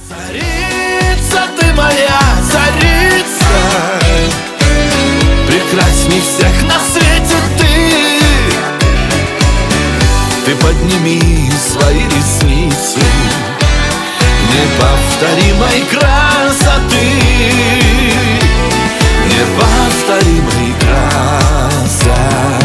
Царица ты моя, царица, прекрасней всех на свете ты. Ты подними свои ресницы неповторимой красоты, неповторимой красоты.